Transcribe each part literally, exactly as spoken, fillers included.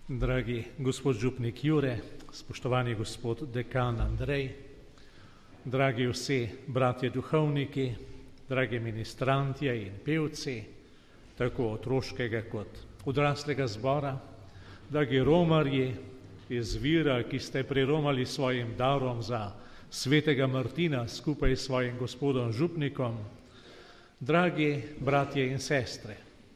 Dragi gospod župnik Jure, spoštovani gospod dekan Andrej, dragi vsi bratje duhovniki, dragi ministrantje in pevci, tako otroškega kot odraslega zbora, dragi romarji iz Vira, ki ste priromali svojim darom za svetega Martina skupaj s svojim gospodom župnikom, dragi bratje in sestre.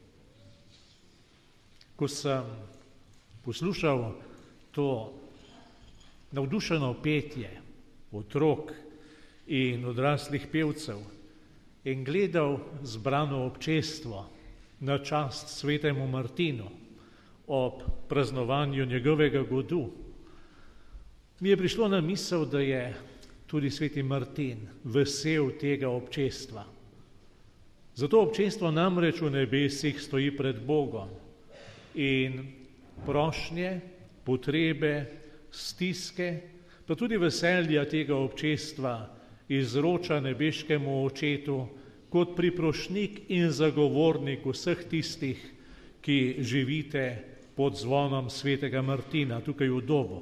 Ko sem poslušal to navdušeno petje otrok in odraslih pevcev in gledal zbrano občestvo na čast svetemu Martinu ob praznovanju njegovega godu, mi je prišlo na misel, da je tudi sveti Martin vesel tega občestva. Zato občestvo namreč v nebesih stoji pred Bogom in prošnje, potrebe, stiske, pa tudi veselja tega občestva izroča nebeškemu očetu kot priprošnik in zagovornik vseh tistih, ki živite pod zvonom svetega Martina tukaj v Dobu.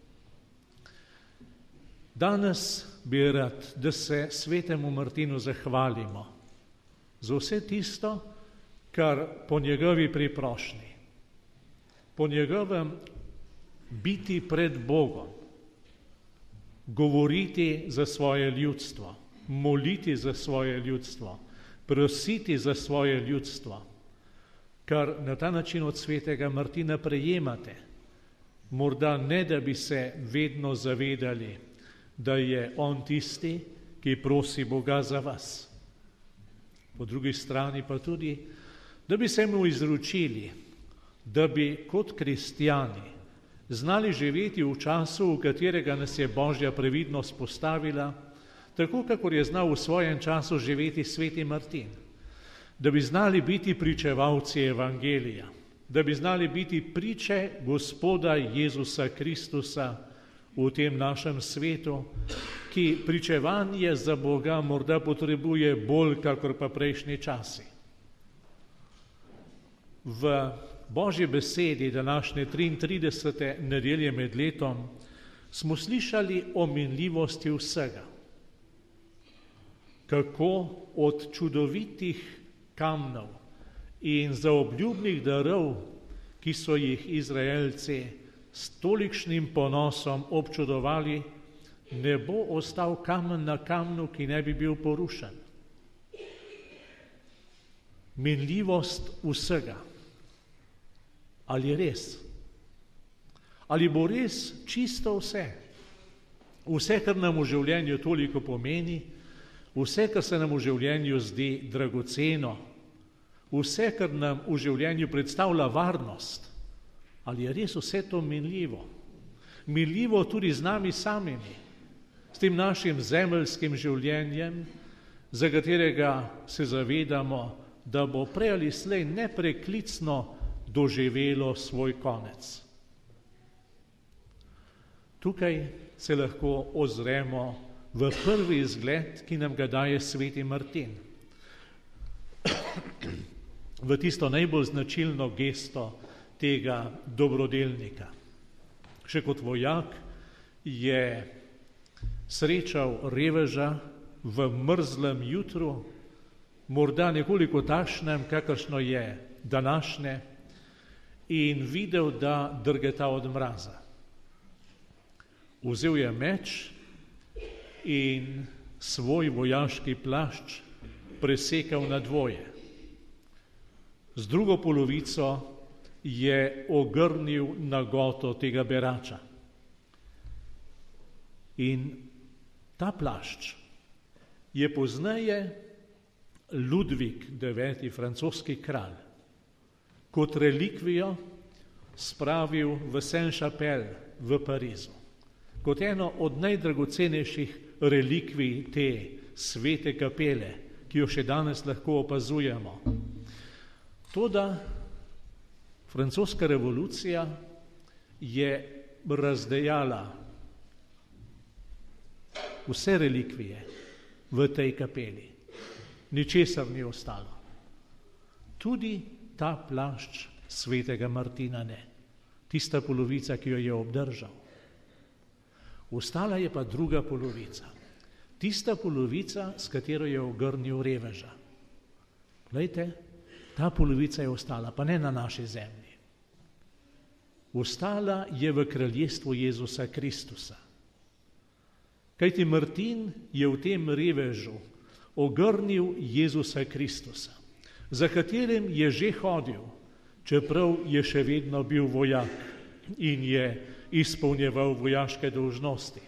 Danes bi rad, da se svetemu Martinu zahvalimo za vse tisto, kar po njegovi priprošnji, po njegovem biti pred Bogom, govoriti za svoje ljudstvo, moliti za svoje ljudstvo, prositi za svoje ljudstvo, kar na ta način od svetega Martina prejemate, morda ne da bi se vedno zavedali, da je on tisti, ki prosi Boga za vas. Po drugi strani pa tudi, da bi se mu izročili, da bi kot kristjani znali živeti v času, v katerega nas je Božja previdnost postavila, tako kakor je znal v svojem času živeti sveti Martin, da bi znali biti pričevalci evangelija, da bi znali biti priče Gospoda Jezusa Kristusa v tem našem svetu, ki pričevanje za Boga morda potrebuje bolj, kakor pa prejšnji časi. V Božji besedi današnje triintridesete nedelje med letom smo slišali o minljivosti vsega. Kako od čudovitih kamnov in zaobljubnih darov, ki so jih Izraelci s tolikšnim ponosom občudovali, ne bo ostal kamen na kamnu, ki ne bi bil porušen. Minljivost vsega. Ali res? Ali bo res čisto vse? Vse, kar nam v življenju toliko pomeni, vse, kar se nam v življenju zdi dragoceno, vse, kar nam v življenju predstavlja varnost, ali je res vse to minljivo? Minljivo tudi z nami samimi, s tem našim zemeljskim življenjem, za katerega se zavedamo, da bo prej ali slej nepreklicno doživelo svoj konec. Tukaj se lahko ozremo v prvi izgled, ki nam ga daje sveti Martin, v tisto najbolj značilno gesto tega dobrodelnika. Še kot vojak je srečal reveža v mrzlem jutru, morda nekoliko takšnem, kakršno je današnje, in videl, da drgeta od mraza. Vzel je meč in svoj vojaški plašč presekal na dvoje. Z drugo polovico je ogrnil nagoto tega berača. In ta plašč je pozneje Ludvik deveti, francoski kralj, kot relikvijo spravil v Saint-Chapelle v Parizu, kot eno od najdragocenejših relikvij te svete kapele, ki jo še danes lahko opazujemo. Toda francoska revolucija je razdejala vse relikvije v tej kapeli. Ničesar ni ostalo. Tudi ta plašč svetega Martina ne. tista polovica, ki jo je obdržal. Ostala je pa druga polovica, tista polovica, s katero je ogrnil reveža. Glejte, ta polovica je ostala, pa ne na naši zemlji. Ostala je v kraljestvu Jezusa Kristusa. Kajti Martin je v tem revežu ogrnil Jezusa Kristusa, za katerim je že hodil, čeprav je še vedno bil vojak in je izpolnjeval vojaške dolžnosti.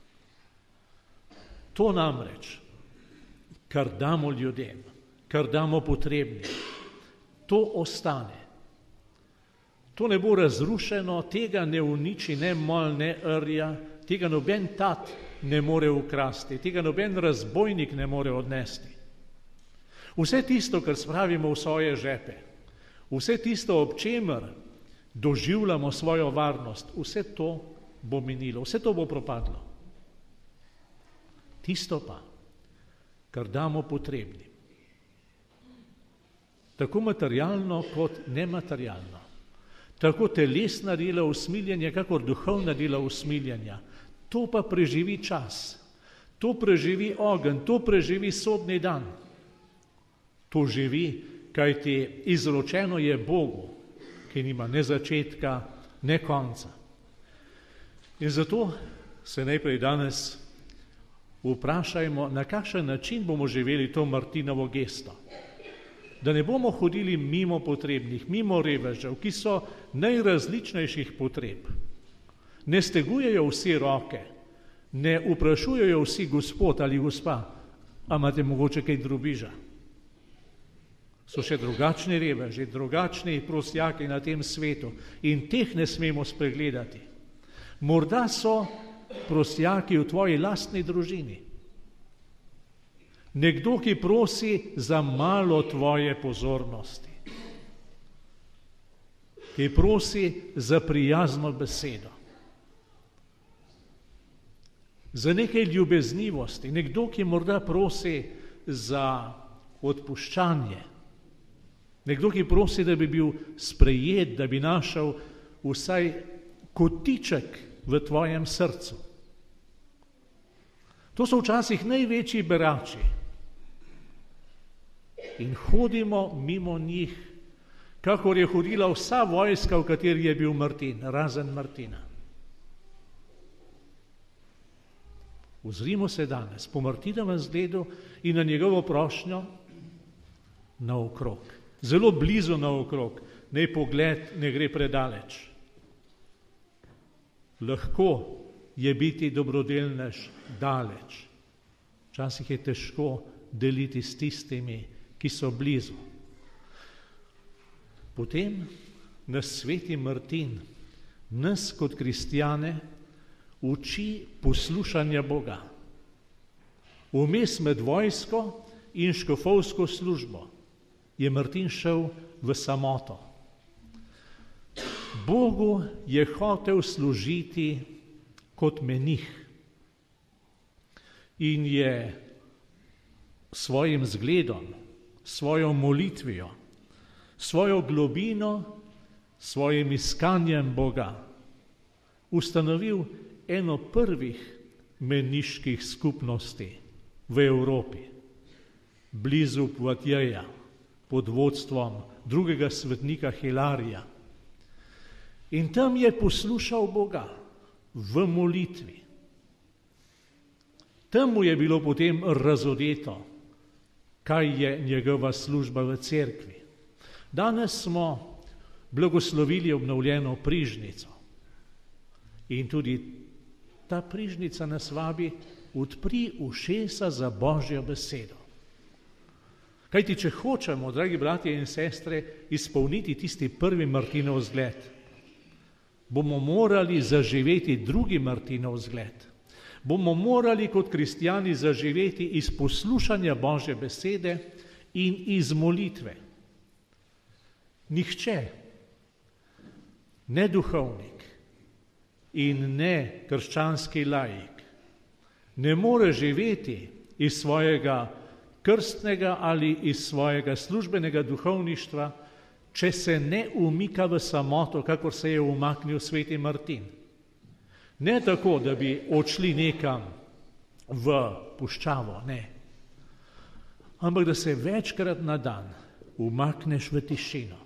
To namreč, kar damo ljudem, kar damo potrebnim, to ostane. To ne bo razrušeno, tega ne uniči ne mol, ne rja, tega noben tat ne more ukrasti, tega noben razbojnik ne more odnesti. Vse tisto, kar spravimo v svoje žepe, vse tisto, ob čemer doživljamo svojo varnost, vse to bo minilo, vse to bo propadlo. Tisto pa, kar damo potrebnim, tako materialno kot nematerialno, tako telesna dela usmiljenja, kakor duhovna dela usmiljenja, to pa preživi čas, to preživi ogenj, to preživi sodni dan. To živi, kajti izročeno je Bogu, ki nima ne začetka, ne konca. In zato se najprej danes vprašajmo, na kakšen način bomo živeli to Martinovo gesto. Da ne bomo hodili mimo potrebnih, mimo revežev, ki so najrazličnejših potreb. Ne stegujejo vsi roke, ne vprašujejo vsi gospod ali gospa, a imate mogoče kaj drobiža. So še drugačni reveži, drugačni prosjaki na tem svetu in teh ne smemo spregledati. Morda so prosjaki v tvoji lastni družini. Nekdo, ki prosi za malo tvoje pozornosti, ki prosi za prijazno besedo, za nekaj ljubeznivosti, nekdo, ki morda prosi za odpuščanje, nekdo, ki prosi, da bi bil sprejet, da bi našel vsaj kotiček v tvojem srcu. To so včasih največji berači. In hodimo mimo njih, kakor je hodila vsa vojska, v kateri je bil Martin, razen Martina. Ozrimo se danes po Martinovem zgledu in na njegovo prošnjo naokrog. Zelo blizu naokrog, naj pogled ne gre predaleč. Lahko je biti dobrodelnež daleč. Včasih je težko deliti s tistimi, ki so blizu. Potem nas sveti Martin, nas kot kristjane, uči poslušanja Boga. Vmes med vojsko in škofovsko službo je Martin šel v samoto. Bogu je hotel služiti kot menih in je svojim zgledom, svojo molitvijo, svojo globino, svojim iskanjem Boga ustanovil eno prvih meniških skupnosti v Evropi, blizu Poitiers, pod vodstvom drugega svetnika Hilarija. In tam je poslušal Boga v molitvi. Tam mu je bilo potem razodeto, kaj je njegova služba v cerkvi. Danes smo blagoslovili obnovljeno prižnico. In tudi ta prižnica nas vabi, odpri ušesa za Božjo besedo. Kajti, če hočemo, dragi bratje in sestre, izpolniti tisti prvi Martinov zgled, bomo morali zaživeti drugi Martinov zgled. Bomo morali kot kristjani zaživeti iz poslušanja Božje besede in iz molitve. Nihče, ne duhovnik in ne krščanski laik, ne more živeti iz svojega krstnega ali iz svojega službenega duhovništva, če se ne umika v samoto, kakor se je umaknil sveti Martin. Ne tako, da bi odšli nekam v puščavo, ne. Ampak da se večkrat na dan umakneš v tišino.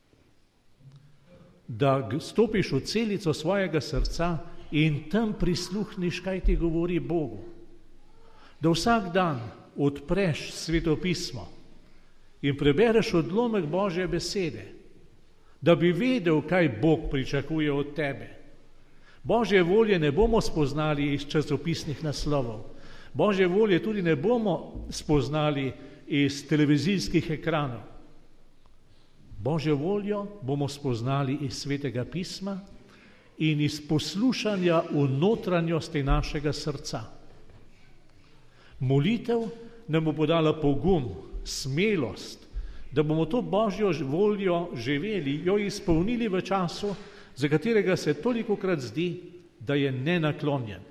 Da stopiš v celico svojega srca in tam prisluhniš, kaj ti govori Bogu. Da vsak dan odpreš svetopismo in prebereš odlomek Božje besede, da bi vedel, kaj Bog pričakuje od tebe. Božje volje ne bomo spoznali iz časopisnih naslovov. Božje volje tudi ne bomo spoznali iz televizijskih ekranov. Božjo voljo bomo spoznali iz svetega pisma in iz poslušanja v notranjosti našega srca. Molitev nam bo podala pogum, smelost, da bomo to Božjo voljo živeli, jo izpolnili v času, za katerega se tolikokrat zdi, da je nenaklonjen.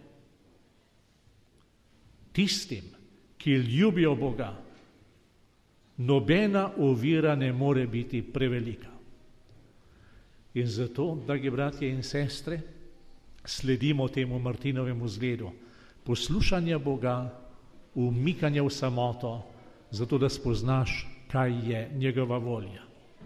Tistim, ki ljubijo Boga, nobena ovira ne more biti prevelika. In zato, dragi bratje in sestre, sledimo temu Martinovemu zgledu, poslušanja Boga, umikanja v samoto, zato da spoznaš, kaj je njegova volja.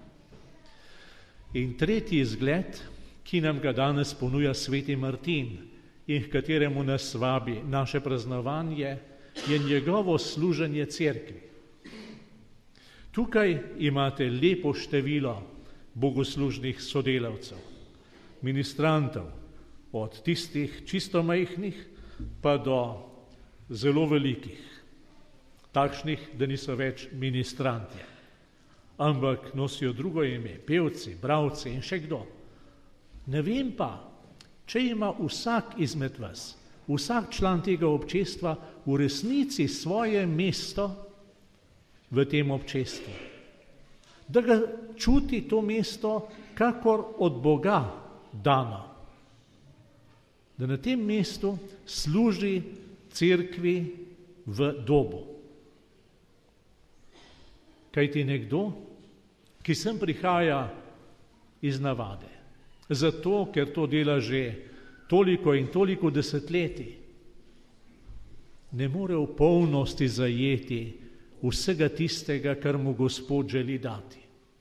In tretji zgled, ki nam ga danes ponuja sveti Martin in h kateremu nas vabi naše praznovanje, je njegovo služenje cerkvi. Tukaj imate lepo število bogoslužnih sodelavcev, ministrantov, od tistih čisto majhnih pa do zelo velikih, takšnih, da niso več ministrantje, ampak nosijo drugo ime, pevci, bralci in še kdo. Ne vem pa, če ima vsak izmed vas, vsak član tega občestva v resnici svoje mesto v tem občestvu. Da ga čuti to mesto kakor od Boga dano. Da na tem mestu služi cerkvi v dobu. Kajti nekdo, ki sem prihaja iz navade, zato, ker to dela že toliko in toliko desetletij, ne more v polnosti zajeti vsega tistega, kar mu Gospod želi dati.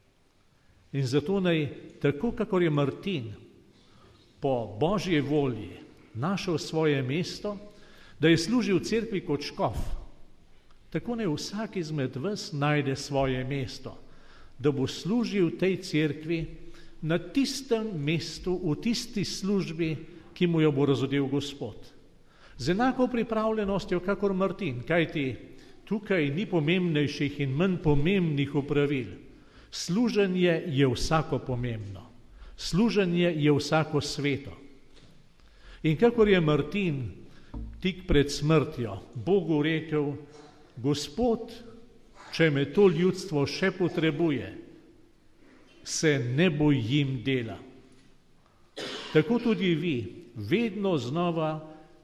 In zato naj, tako kakor je Martin po Božji volji našel svoje mesto, da je služil cerkvi kot škof, tako naj vsak izmed vas najde svoje mesto, da bo služil tej cerkvi na tistem mestu, v tisti službi, ki mu jo bo razodel Gospod. Z enako pripravljenostjo, kakor Martin, kajti tukaj ni pomembnejših in manj pomembnih opravil. Služenje je vsako pomembno. Služenje je vsako sveto. In kakor je Martin tik pred smrtjo Bogu rekel, Gospod, če me to ljudstvo še potrebuje, se ne bojim dela. Tako tudi vi vedno znova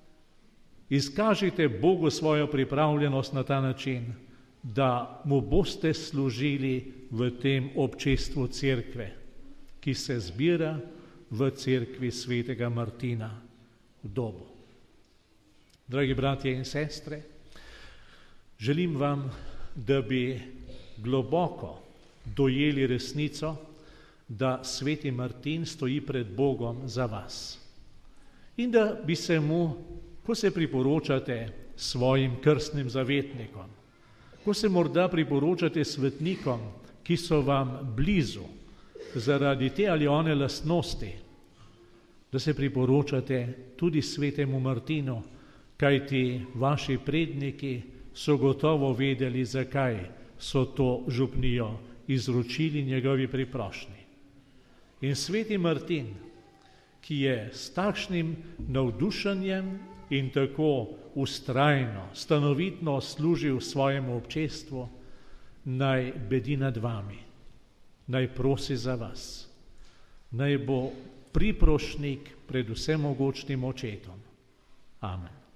izkažite Bogu svojo pripravljenost na ta način, da mu boste služili v tem občestvu cerkve, ki se zbira v cerkvi svetega Martina v Dobu. Dragi bratje in sestre, želim vam, da bi globoko dojeli resnico, da sveti Martin stoji pred Bogom za vas. In da bi se mu, ko se priporočate svojim krstnim zavetnikom, ko se morda priporočate svetnikom, ki so vam blizu zaradi te ali one lastnosti, da se priporočate tudi svetemu Martinu, kajti vaši predniki so gotovo vedeli, zakaj so to župnijo izročili njegovi priprošnji. In sveti Martin, ki je s takšnim navdušenjem in tako vztrajno, stanovitno služil svojemu občestvu, naj bedi nad vami, naj prosi za vas, naj bo priprošnik pred vsemogočnim očetom. Amen.